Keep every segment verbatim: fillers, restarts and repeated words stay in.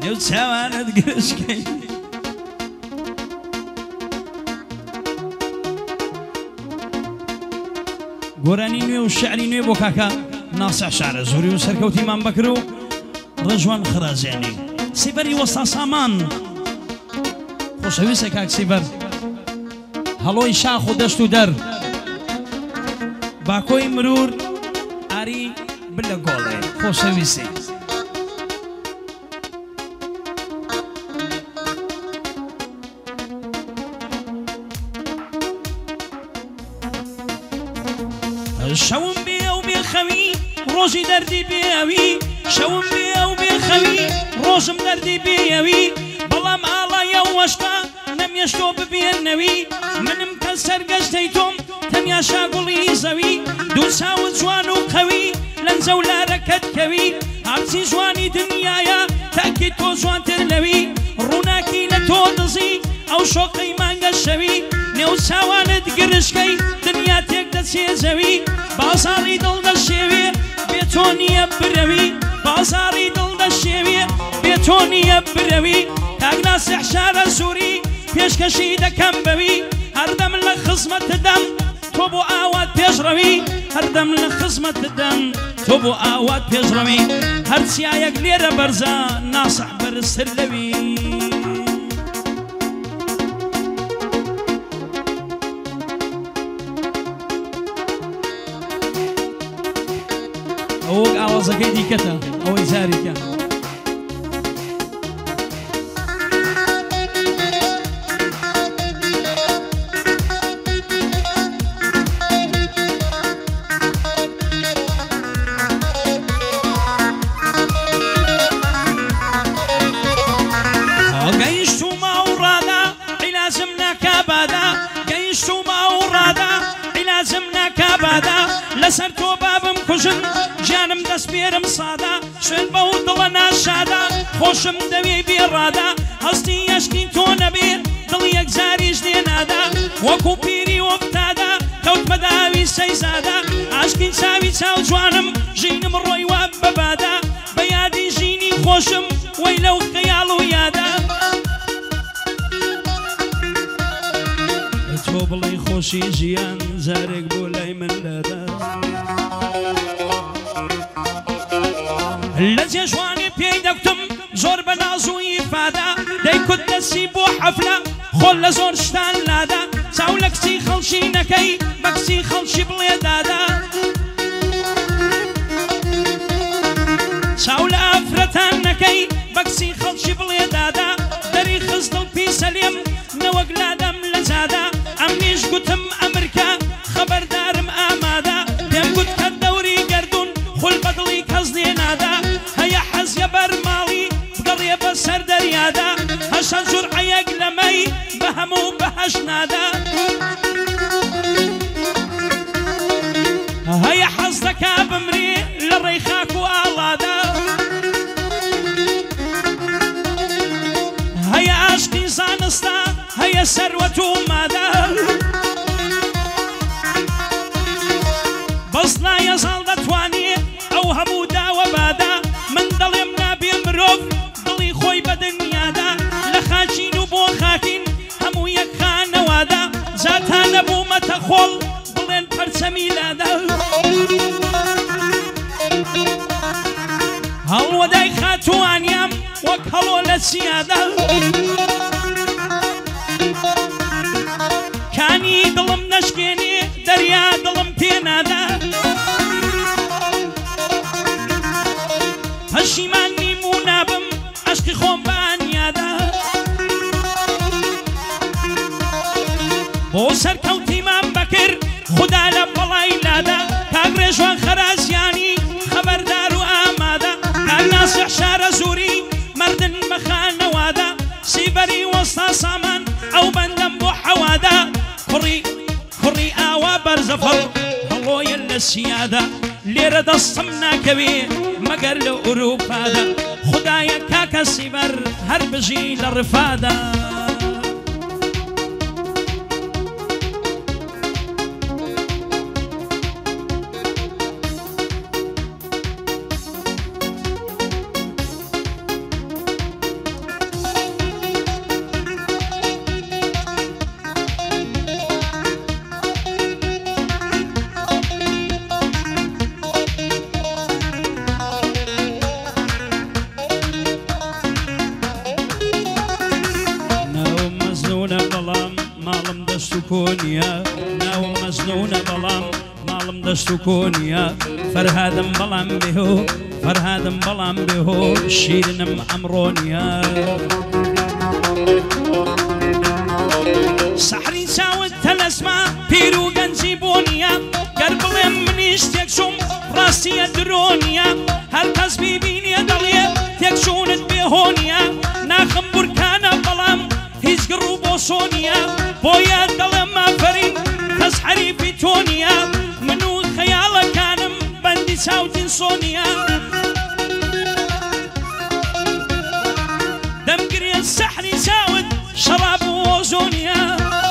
نێو چاوانت گرشکەی گۆرانی نوێ و شعری نوێ بۆ کاکە ناسح شارە زۆری و سەرکەوتیمان بەکر و ڕەجوان خرازێنی سیبەری وەستا سامان خۆشەویستە کاک سیبەر هەڵۆی شاخ و دەشت و دەر باکۆی مرور ئاری بلە گۆڵێ خۆشەویستی شەوم بێ و بێخەوی ڕۆژی دەردی بێوی شەوم بێ و بێخەوی ڕۆژم دەردی بێوی بەڵام ئاڵایە وەشتا نەمێشتۆ ببێنەوی منم کە سەرگەشتەی تۆم تەنیا شاگوڵی زەوی دوو چاوت جوان و قەوی لەنجە و لارەکەت کەوی هەرچی جوانی دنیایە تاکی تۆ جوانتر لەوی ڕووناکی لە تۆ دزی ئەو شۆقەی مانگە شەوی نێو چاوانت گرشکەی دنیا تێک دەچێ زەوی بازاڕی دڵ دەشێوێ بێ تۆ نییە برەوی بازاڕی دڵ دەشێوێ بێ تۆ نییە برەوی کاک ناسح شارە زووری پێشکەشی دەکەم بەوی هەردەم لە خزمەتدەم تۆ بۆ ئاوات پێشڕەوی هەردەم لە خزمەتدەم تۆ بۆ ئاوات پێشڕەوی هەرچیایەک لێرە بەرزە ناسح بەرزتر لەوی ئەوەک ئاوازەکەی دیکەتە ئەوەی جارێکە گەیشتومە و ڕادا عیلازم ناکا بادا گەیشتومە و ڕادا عیلازم ناکا بادا لەسەر تۆ بابم کوژن گیانم دەست پێرم سادا شوێن بە و دڵە ناشادا خۆشم دەوێ بێڕادا هەستی یەشکی تۆ نەبێت دڵ یەکجاریش لێنادا وەکو پیری وەفتادا کەوت بەداوی سەیزادا عاشقی چاوی چاو جوانم ژینم ڕۆی وا بەبادا بە یادی ژینی خۆشم وەی لەو خەیاڵ و یادا تۆ بڵێ خۆشی ژیان جارێک بۆ لای من دادا لە جێژوانی پێی دەکتم زۆر بە ناز و ئیفادا دەیکوت دەستی بۆ حەفلە خۆل لە زۆر شتان لادا چاو لە کچی خەڵکی نەکەی بە کچی خەڵکی بڵێ دادا چاو لە ئافرەتان نەکەی بە کچی خەڵکی بڵێ دادا دەری خستڵ پیسەلێم نەوەک لادەم لە جادا ئەمنیش گوتم ئەمریکا خەبەردارم ئامادا پێم گوت کە دەوری گەردون خول بەدڵی کەس نێنادا هەیە حەزیە بەرماڵی بگەڕێ بە سەر دەریادا هەشە جورعەیەک لەمەی بە هەموو بەهەش نادا هەیە حەز دەکا بمرێ لە ڕێی خاک و ئاڵادا هەیە عاشقی زانستە هەیە سەروەت و مادا بەس نایەزاڵ دەتوانێ ئەو هەموو داوە بادا من دەڵێم نابێ مرۆڤ دڵی خۆی بە دنیادا لە خاچین و بۆ خاکین هەموو یەک خانەوادا جاتان نەبوومەتە خۆڵ بڵێن پەرچەمی لادا هەڵوەدای خاتوانیام وەک هەڵۆ لە چیادا کانی دڵم نەشکێنێ دەریا دڵم پێنادا پەشیمان نیم و نابم عەشقی خۆم بانیادا بۆ سەرکەوتیمان بەکرد خودا لە بەڵای لادا کاک ڕێژوان خەرازیانی خەبەردار و ئامادا کاک ناسح شارە زووری مەردن بە خانەوادا سیبەری وەستا سامان ئەو بەندەم بۆ حەوادا کوڕی کوڕی ئاوا بەرزەفەڵ هەڵۆیە لە سیادا لێرە دەستم ناکەوێ مەگەر لە ئوروپادا خودایە کاکە سیبەر هەر بژی لە ڕفادا دەست و کۆنیە فەرهادم بەڵام بێهۆ فەرهادم بەڵام بێهۆ شیرنم ئەمڕۆنیە سەحری چاوت تەلەسما پیر و گەنجی بۆنیە گەر بڵێم منیش تێکچووم ڕاستیە درۆنیە هەر کەس بیبینێ دەڵێ تێکچوونت بێهۆنیە ناخم بورکانە بەڵام هیچ گڕ و بۆ سۆنیە بۆیە دەڵێم مافەرین کەس حەریفی تۆنیە من و خەیاڵەکانم بەندی چاوتین سۆنیە دەمگرێ سەحری چاوت شەراب و ئۆزۆنیە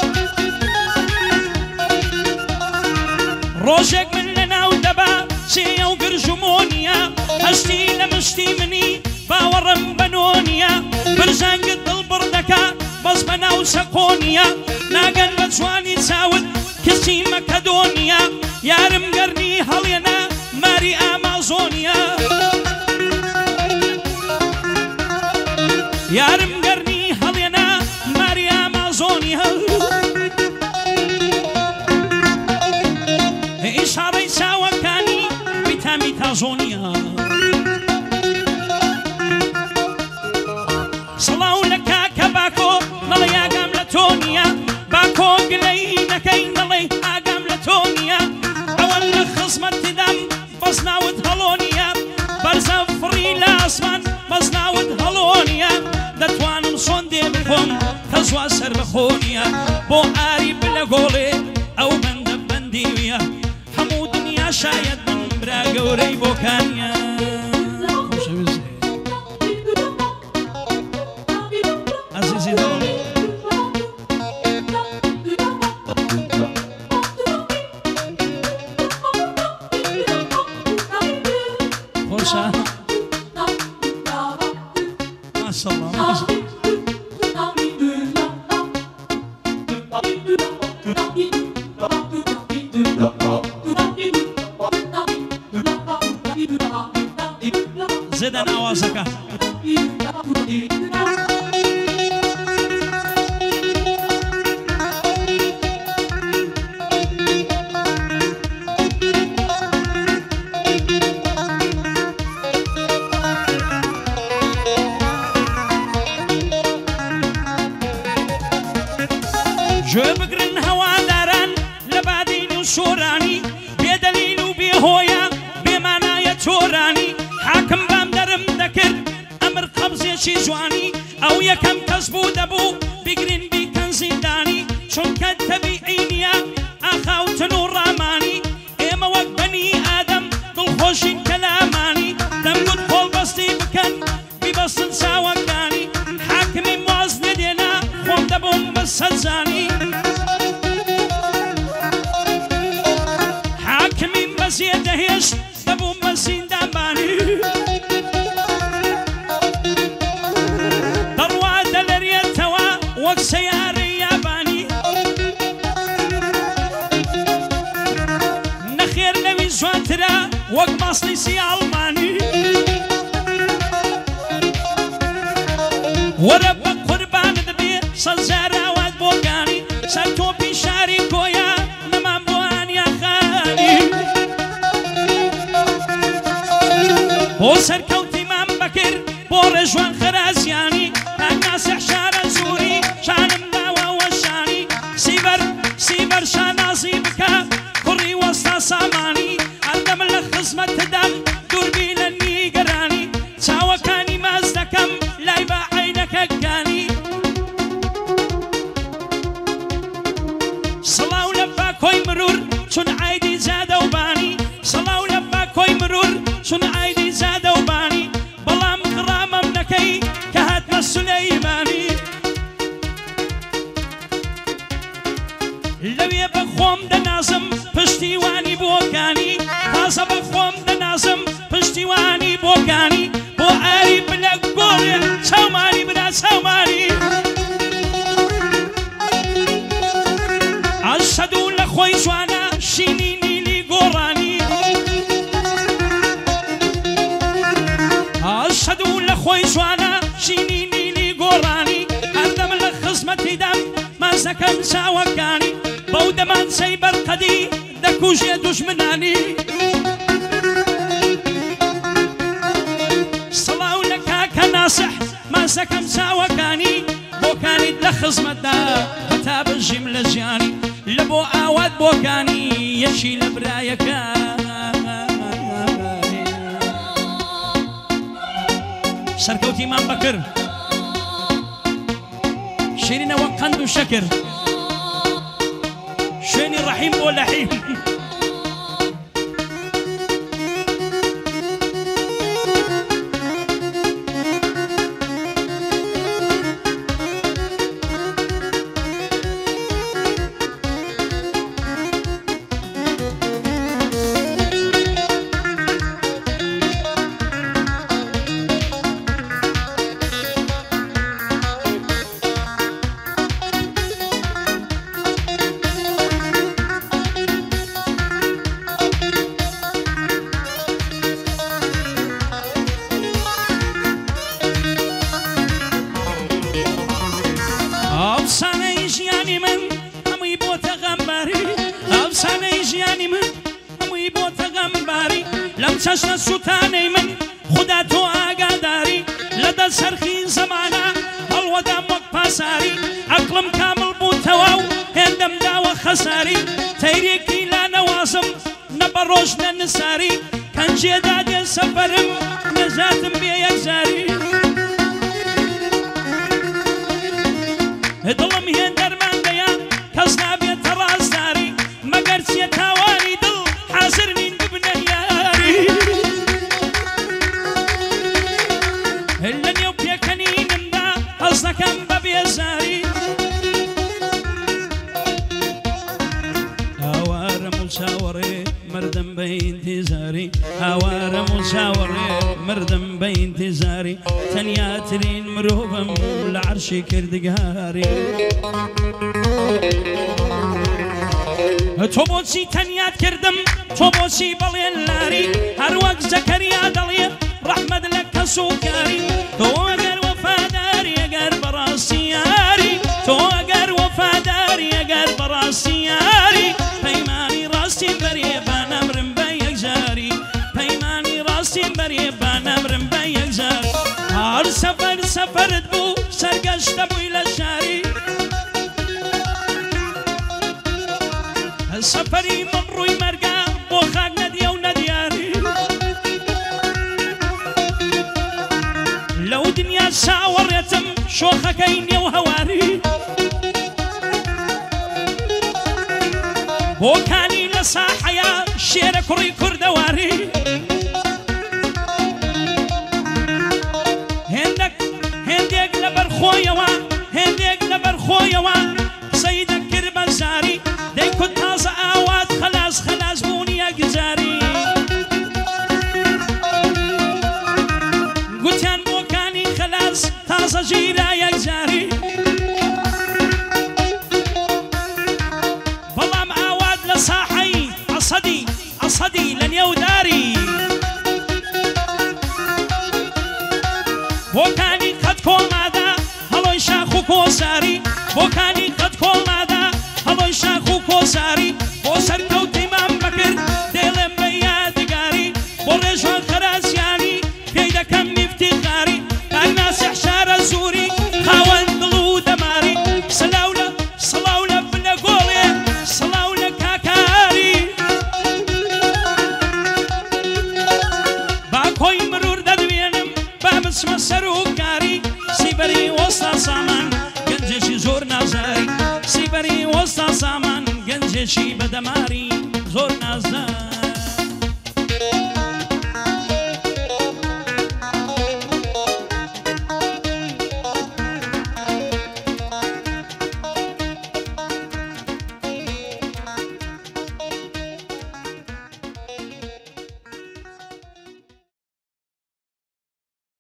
ڕۆژێک من لەناو دەبا چێە و گرژمۆنیە هەشتی لە مشتی منی باوەڕم بەنۆنیە برژانگت دڵبڕ دەکا بەس بەناو چەقۆنیە ناگەن بە جوانی چاوت کەسی مەکەدۆنیە یارم گەرنی هەڵێنە ماری ئامازۆنیە یارم گەرنی هەڵێنە ماری ئامازۆنیە ئیشاڕەی چاوەکانی ویتامی تازۆنیە سڵاو لە کاکە باکۆ نەڵێ ئاگام لە تۆنیە باکۆ گلەی نەکەی نەڵێ ئاگام لە تۆنیە ئەوەن لە خزمەت تدەم بەس ناوت هەڵۆنیە بەرزە فڕی لە ئاسمان بەس ناوت هەڵۆنیە دەتوانم سۆندێ بخۆم کە زوا سەر بەخۆنیە بۆ ئاری بلە گۆڵێ ئەو بەندە بەندیویە هەموو دنیا شاید من برا گەورەی بۆکانیە عزیزی دڵ خۆشە ماشەڵڵا ماشەڵڵا زێدەن ئاوازەکە گوێ بگرن هەواداران لە بادین و شۆرانی بێدەلیل و بێهۆیە بێمانایە تۆرانی حاکم بام دەرم دەکرد ئەمر قەبزێکی جوانی ئەو یەکەم کەس بوو دەبوو بگرین بیکەن زیندانی چونکە تەبیعی نییە ئاخاوتن و ڕامانی ئێمە وەک بەنی ئادەم دڵخۆشین کەلامانی دەمگوت خۆڵبەستی بکەن بیبەستن چاوەکانی حاکمی واز نەدێنا خۆم دەبووم بە سەرجانی حاکمیم بە زێدەهێشت دەبووم بە زیندانبانی دەڕوا دەلەرێتەوە وەک سەیارەی یابانی نەخێر لەوی جوانترە وەک ماسلیسی ئاڵمانی وەرە بە قوربانت بێ سەد جار ئاوات بۆکانی سەر تۆپی شاری کۆیە نەمان بۆ ئانیا خانی بۆ سەرکەوتیمان بەکرد بۆ ڕێژوان خەرازیانی ناگناسێ شارە زووری شانم داوە وەشانی سیبەر سیبەر شانازی بکە کوڕی وەستا سامانی هەردەم لە خزمەتدەم دووربی لە نیگەرانی چاوەکانی ماز دەکەم لای بە عینەکەکانی سڵاو لە باکۆی مرور چون عایدی زادە و بانی سڵاو لە باکۆی مرور چون عایدی زادە و بانی بەڵام غڕامەم نەکەی کە هاتمە سولەیمانی لەوێ بە خۆم دەنازم پشتیوانی بۆکانی تازە بە خۆم دەنازم پشتیوانی بۆکانی بۆ ئاری بلە گۆڕێ چاومانی برا چاومانی ئەشهەدوو لە خۆی جوانە شینی نیلی گۆڕانی ئەشهەدوو لە خۆی جوانە شینی نیلی گۆڕانی هەردەم لە خزمەتی دەم مازەکەم چاوەکانی بەو دەمان سەی بەرقەدی دەک بکوژێ دوژمنانی سڵاو لە کاکە ناسح ماسەکەم چاوەکانی بۆکانیت لە خزمەتدا هەتا بژیم لە ژیانی لە بۆ ئاوات بۆکانی یەکی لە برایەکە سەرکەوتی مام بەکر شیرینەوە قەند و شەکر شوێنی ڕەحیم بۆ لەحیم ئەفسانەی ژیانی من هەمووی بۆتە غەمباری ئەفسانەی ژیانی من هەمووی بۆتە غەمباری لەم چەشنە سوتانەی من خودا تۆ ئاگاداری لەدەست سەرخی زەمانە هەڵوەدام وەک پاساری عەقڵم کامڵ بووتەوە و هێندەم داوە خەساری تەیرێکی لا نەوازم نە بە ڕۆژ نە نساری کەنجێدا دێ سەفەرم نەژاتم بێ یەکجاری دڵم هێن دەرماندەیە کەس نابێتە ڕازداری مەگەر چیە تاوانی دڵ حازر نین ببنە یاری لە نێو پێکەنینمدا هەز دەکەم بە بێزاری هاوارم و چاوەڕێ مردم بە ئینتیزاری هاوارم و چاوەڕێ مردم بە ئینتیزاری تەنیاترین مرۆڤم لە عەرشی کردگاری تۆ بۆچی تەنیات کردم تۆ بۆچی بەڵێن لاری هەروەک زەکەریا دەڵێت ڕەحمەت لە کەس و کاری تۆ ئەگەر وەفاداری ئەگەر بەڕاستی یاری تۆ ئەگەر وەفاداری ئەگەر بەڕاستی یاری پەیمانی ڕاستیم بەرێ با نەمرم بە یەکجاری پەیمانی ڕاستیم بەرێ با نەمرم بە یەکجاری هەر سەفەر سەفەرت بوو سەرگەشتە بووی لە شاری سەفەری من ڕووی مەرگە بۆ خاک نەدیە و نەدیاری لەو دنیا چاوەڕێتم شۆخەکەی نێو هەواری بۆکانی لە ساحەیە شێرە کوڕی کوردەواری هێندێک هێندێک لە بەرخۆیەوە هێندێک لە بەرخۆیەوە قسەی دەکرد بە زاری دەیکوت تازە ئاوات خەلاس خەلاس بوونی یەکجاری گوتیان بۆکانی خەلاس تازە ژیرە یەکجاری بەڵام ئاوات لە ساحەی عەسەدی عەسەدی لە نێوداری بۆکانی قەت کۆڵمادا هەڵۆی شاخ و کۆساری بۆکانی قەت کۆڵمادا هەڵۆی شاخ و کۆساری بۆ سەرکەوتی مام بەکرد دێڵێم بە یادگاری بۆ ڕێژوان خەرازیانی پێی دەکەم نیفتیخاری کاک ناسیح شارە زووری خاوەن دڵ و دەماری سڵاو لە سڵاو لە بنە گۆڵێ سڵاو لە کاکاری با کۆی مرور دەدوێنم با بچمە سەر و کاری سیبەری وەستا سامان گەنجێکی زۆر نازاری سیبەری وەستا سامان گەنجێکی بەدەماری زۆر نازدار